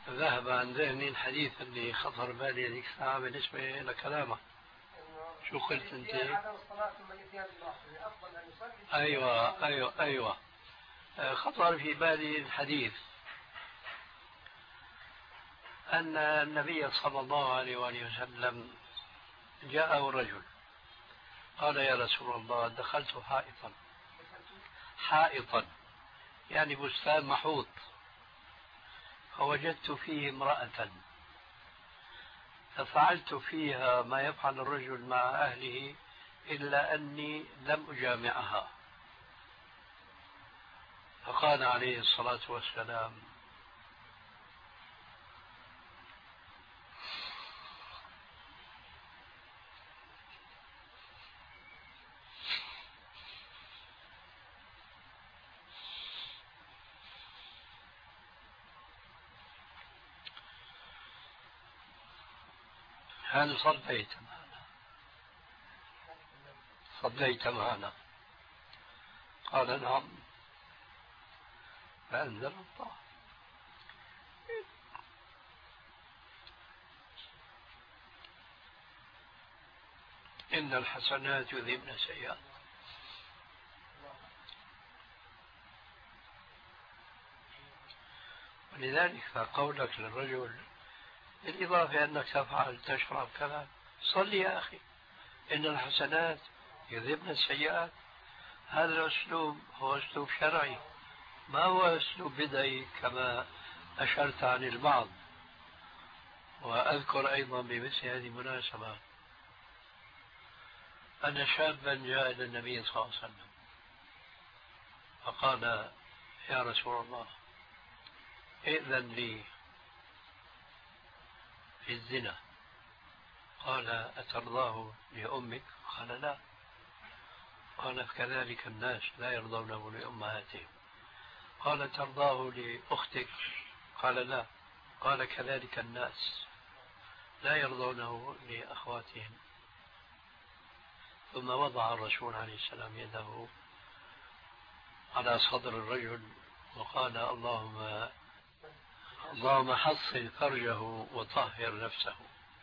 ذهب عن ذهني الحديث اللي خطر بالي هذيك الساعة بالنسبة لكلامك. شو قلت أنت؟ أيوة. خطر في بالي الحديث أن النبي صلى الله عليه وآله وسلم جاءه رجل قال يا رسول الله دخلت حائطا يعني بستان محوط، فوجدت فيه امرأة ففعلت فيها ما يفعل الرجل مع أهله إلا أني لم أجامعها. فقال عليه الصلاة والسلام هل صليت معنا؟ قال نعم. فأنزل الله إن الحسنات يذهبن السيئات. ولذلك فقولك للرجل بالإضافة أنك تفعل تشرب كذا، صل يا أخي إن الحسنات يذهبن السيئات، هذا الأسلوب هو أسلوب شرعي ما هو أسلوب بدعي كما أشرت عن البعض. وأذكر أيضا بمثل هذه المناسبة أن شابا جاء إلى النبي صلى الله عليه وسلم فقال يا رسول الله ائذن لي في الزنا. قال أترضاه لأمك؟ قال لا. قال كذلك الناس لا يرضونه لأمهاتهم. قال ترضاه لأختك؟ قال لا. قال كذلك الناس لا يرضونه لأخواتهم. ثم وضع الرسول عليه السلام يده على صدر الرجل وقال اللهم حصن فرجه وطهر نفسه.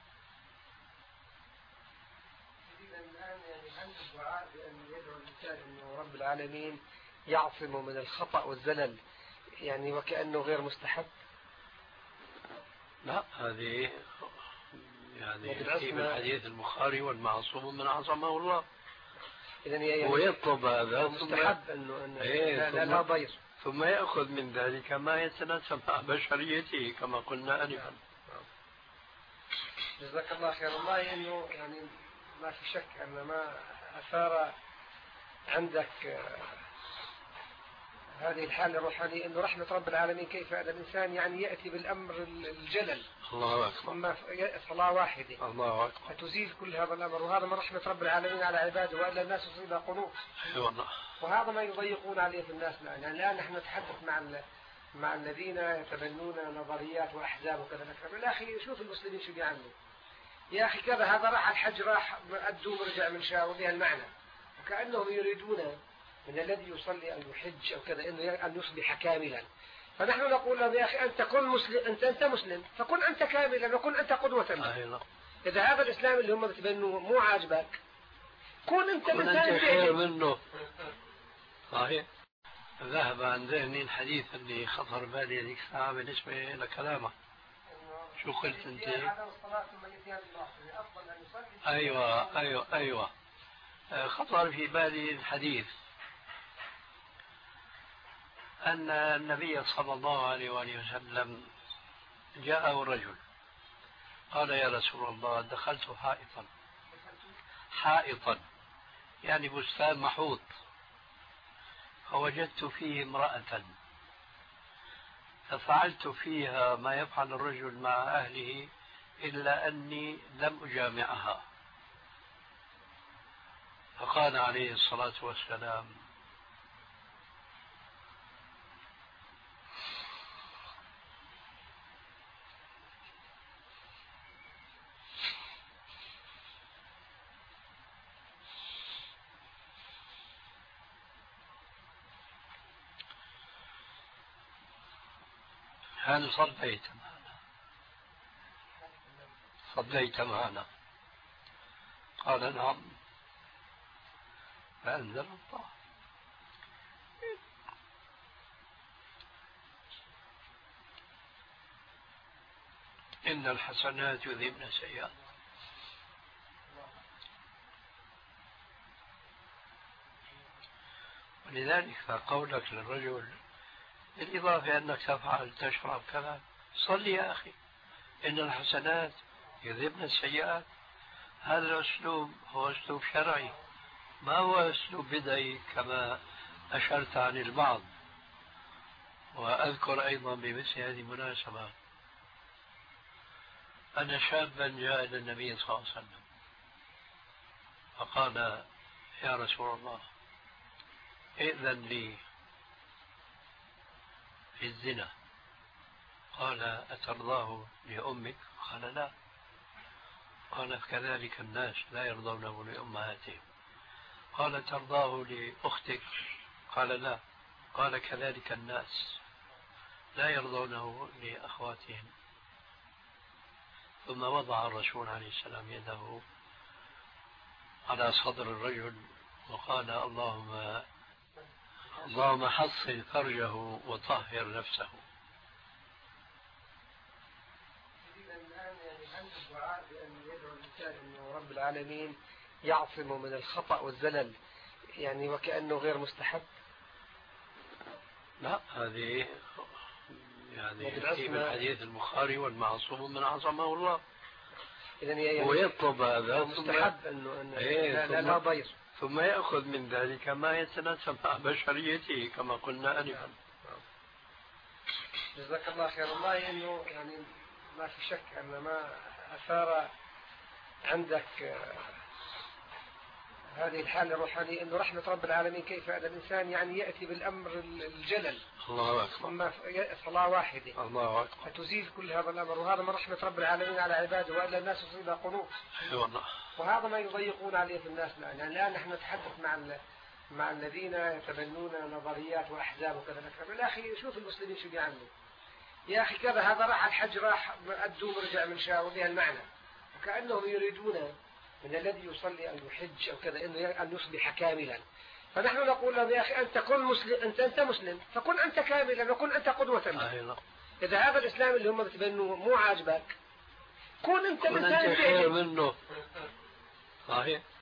الآن هل الدعاء بأن يدعو الإنسان أنه رب العالمين يعصمه من الخطأ والزلل يعني وكأنه غير مستحب؟ لا، هذه يعني في الحديث البخاري والمعصوم من عصمه الله. يعني ويطلب هذا مستحب أنه لا ضير، ثم يأخذ من ذلك ما يتناسب مع بشريته كما قلنا آنفا. جزاك الله خير. والله أنه يعني ما في شك أن ما أثار عندك هذه الحالة الروحانية أنه رحمة رب العالمين كيف أن الإنسان يعني يأتي بالأمر الجلل الله أكبر ثم صلاة واحدة الله أكبر فتزيل كل هذا الأمر، وهذا من رحمة رب العالمين على عباده وإلا الناس يصيبها قنوط. وهذا ما يضيقون عليه في الناس الآن. يعني الآن نحن نتحدث مع الذين يتبنون نظريات وأحزاب وكذا. يا أخي شوف المسلمين شو بيعملوا يا أخي كذا، هذا راح الحج راح أدوا ورجع من شاء بها المعنى، وكأنهم يريدون من الذي يصلي أن يحج أو كذا أن يصبح كاملا. فنحن نقول له يا أخي أنت كن مسلم، أنت مسلم فكن أنت كاملا وكن أنت قدوة له. إذا هذا الإسلام اللي هم بتبنوه مو عاجبك كن أنت إنسان خير منه. صحيح. ذهب عن ذهني الحديث اللي خطر بالي هذيك الساعة بالنسبة لكلامك. شو قلت أنت؟ أيوة. خطر في بالي الحديث أن النبي صلى الله عليه وآله وسلم جاءه رجل قال يا رسول الله دخلت حائطا يعني بستان محوط، فوجدت فيه امرأة ففعلت فيها ما يفعل الرجل مع أهله إلا أني لم أجامعها. فقال عليه الصلاة والسلام هل صليت معنا؟ صليت معنا؟ قال نعم. فأنزل الله إن الحسنات يذهبن السيئات. ولذلك فقولك للرجل بالإضافة أنك تفعل تشرب كذا، صل يا أخي إن الحسنات يذهبن السيئات، هذا الأسلوب هو أسلوب شرعي، ما هو أسلوب بدعي كما أشرت عن البعض. وأذكر أيضا بمثل هذه المناسبة أن شابا جاء إلى النبي صلى الله عليه وسلم فقال يا رسول الله ائذن لي في الزنا. قال أترضاه لأمك؟ قال لا. قال كذلك الناس لا يرضونه لأمهاتهم. قال ترضاه لأختك؟ قال لا. قال كذلك الناس لا يرضونه لأخواتهم. ثم وضع الرسول عليه السلام يده على صدر الرجل وقال اللهم حصن فرجه وطهر نفسه. الآن هل الدعاء بأن يدعو الإنسان أنه رب العالمين يعصمه من الخطأ والزلل يعني وكأنه غير مستحب؟ لا، هذه في الحديث البخاري والمعصوم من عصمه الله. ويطلب هذا مستحب أنه لا ضير، ثم يأخذ من ذلك ما يتناسب مع بشريته كما قلنا آنفا. جزاك الله خير. والله إنه يعني ما في شك أن ما أثار عندك هذه الحالة الروحانية أنه رحمة رب العالمين كيف أن الإنسان يعني يأتي بالأمر الجلل. الله أكبر. صلاة واحدة الله أكبر فتزيل كل هذا الأمر، وهذا من رحمة رب العالمين على عباده، وإلا الناس تصيبها قنوط. والله. وهذا ما يضيقون عليه في الناس الآن. يعني الآن نحن نتحدث مع الذين يتبنون نظريات وأحزاب وكذا. يا أخي شوف المسلمين شو بيعملوا يا أخي كذا، هذا راح الحج راح أدوم رجع من شاء وبها المعنى، وكأنهم يريدون من الذي يصلي أو يحج أو كذا أن يصبح كاملا. فنحن نقول له يا أخي أنت كن مسلم، أنت مسلم فكن أنت كاملا وكن أنت قدوة له. إذا هذا الإسلام اللي هم بتبنوه مو عاجبك كن أنت خير منه. صحيح.